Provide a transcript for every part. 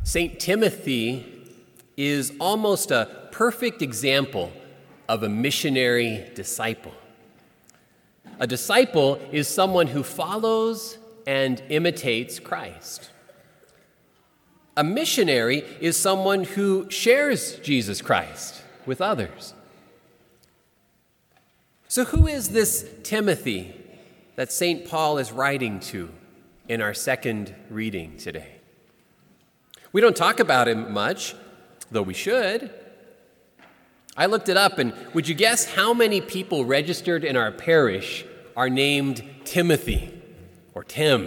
St. Timothy is almost a perfect example of a missionary disciple. A disciple is someone who follows and imitates Christ. A missionary is someone who shares Jesus Christ with others. So who is this Timothy that St. Paul is writing to in our second reading today? We don't talk about him much, though we should. I looked it up, and would you guess how many people registered in our parish are named Timothy or Tim?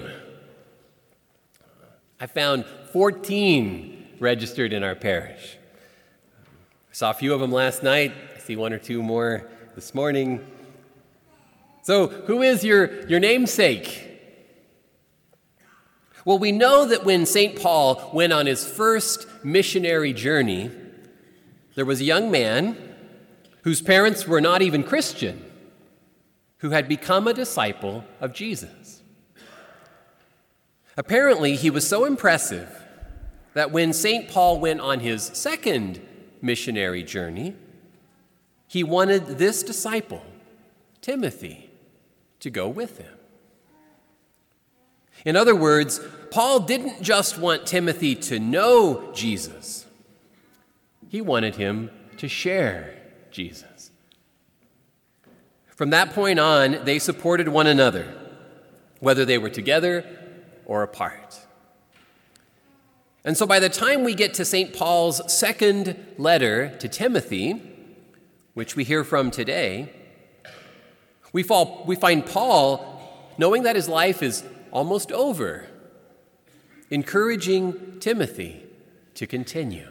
I found 14 registered in our parish. I saw a few of them last night. I see one or two more this morning. So who is your namesake? Well, we know that when St. Paul went on his first missionary journey, there was a young man whose parents were not even Christian, who had become a disciple of Jesus. Apparently, he was so impressive that when St. Paul went on his second missionary journey, he wanted this disciple, Timothy, to go with him. In other words, Paul didn't just want Timothy to know Jesus. He wanted him to share Jesus. From that point on, they supported one another, whether they were together or apart. And so by the time we get to St. Paul's second letter to Timothy, which we hear from today, we find Paul, knowing that his life is almost over, encouraging Timothy to continue.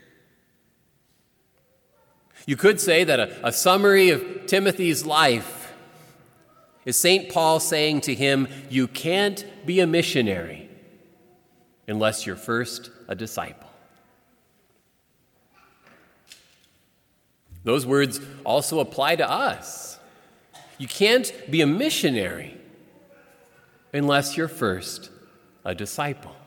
You could say that a summary of Timothy's life is St. Paul saying to him, you can't be a missionary unless you're first a disciple. Those words also apply to us. You can't be a missionary unless you're first a disciple.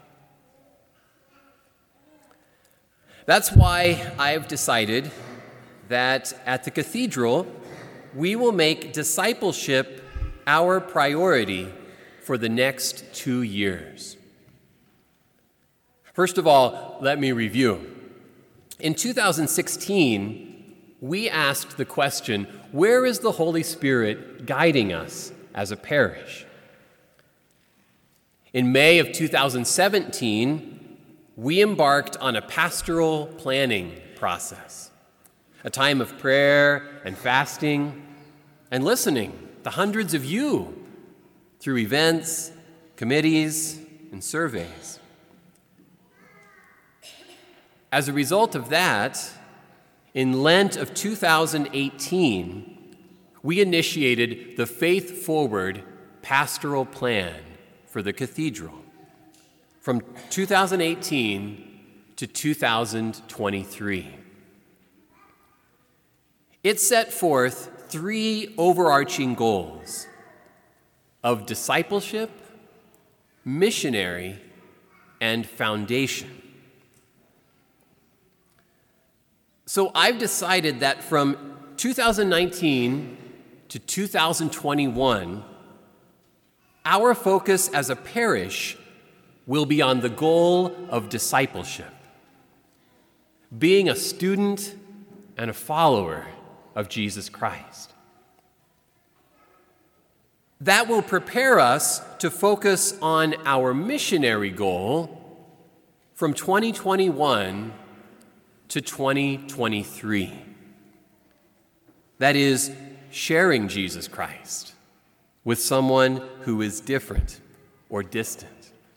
That's why I've decided that at the cathedral, we will make discipleship our priority for the next 2 years. First of all, let me review. In 2016, we asked the question, where is the Holy Spirit guiding us as a parish? In May of 2017, we embarked on a pastoral planning process, a time of prayer and fasting and listening to hundreds of you through events, committees, and surveys. As a result of that, in Lent of 2018, we initiated the Faith Forward Pastoral Plan for the cathedral from 2018 to 2023. It set forth 3 overarching goals of discipleship, missionary, and foundation. So I've decided that from 2019 to 2021, our focus as a parish will be on the goal of discipleship, being a student and a follower of Jesus Christ. That will prepare us to focus on our missionary goal from 2021 to 2023. That is, sharing Jesus Christ with someone who is different or distant.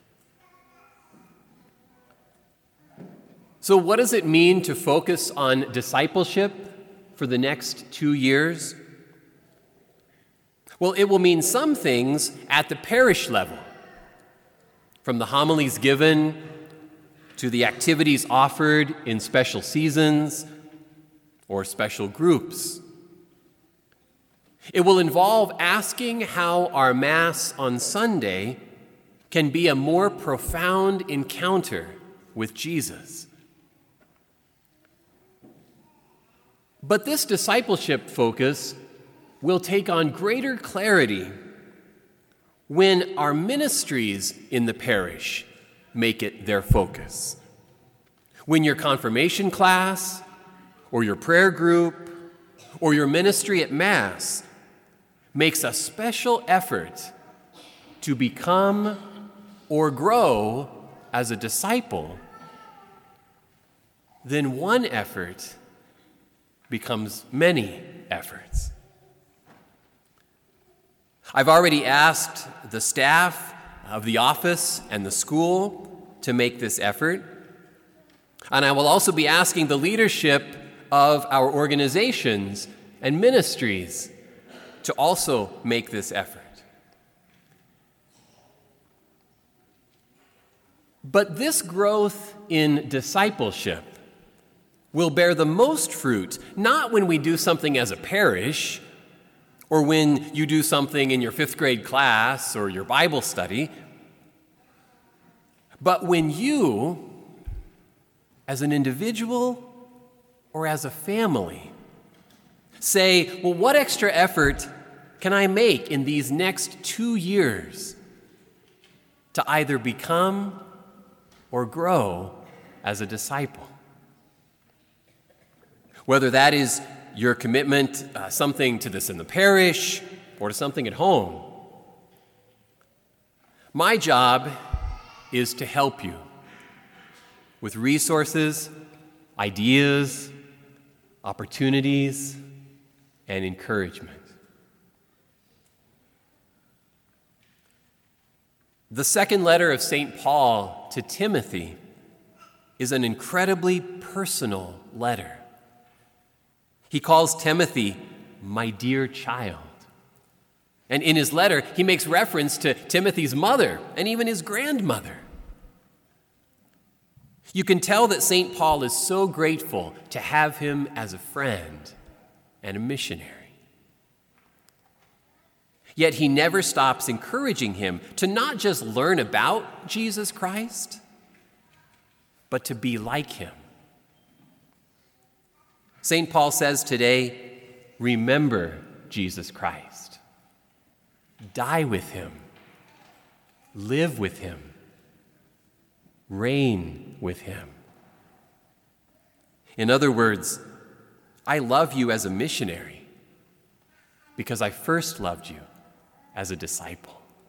So what does it mean to focus on discipleship for the next 2 years? Well, it will mean some things at the parish level, from the homilies given to the activities offered in special seasons or special groups. It will involve asking how our Mass on Sunday can be a more profound encounter with Jesus. But this discipleship focus will take on greater clarity when our ministries in the parish make it their focus. When your confirmation class, or your prayer group, or your ministry at Mass makes a special effort to become or grow as a disciple, then one effort becomes many efforts. I've already asked the staff of the office and the school to make this effort, and I will also be asking the leadership of our organizations and ministries to also make this effort. But this growth in discipleship will bear the most fruit, not when we do something as a parish, or when you do something in your 5th grade class or your Bible study, but when you, as an individual or as a family, say, well, what extra effort can I make in these next 2 years to either become or grow as a disciple? Whether that is your commitment, something to this in the parish or to something at home. My job is to help you with resources, ideas, opportunities, and encouragement. The second letter of St. Paul to Timothy is an incredibly personal letter. He calls Timothy, my dear child. And in his letter, he makes reference to Timothy's mother and even his grandmother. You can tell that St. Paul is so grateful to have him as a friend and a missionary. Yet he never stops encouraging him to not just learn about Jesus Christ, but to be like him. St. Paul says today, remember Jesus Christ. Die with him. Live with him. Reign with him. In other words, I love you as a missionary because I first loved you as a disciple.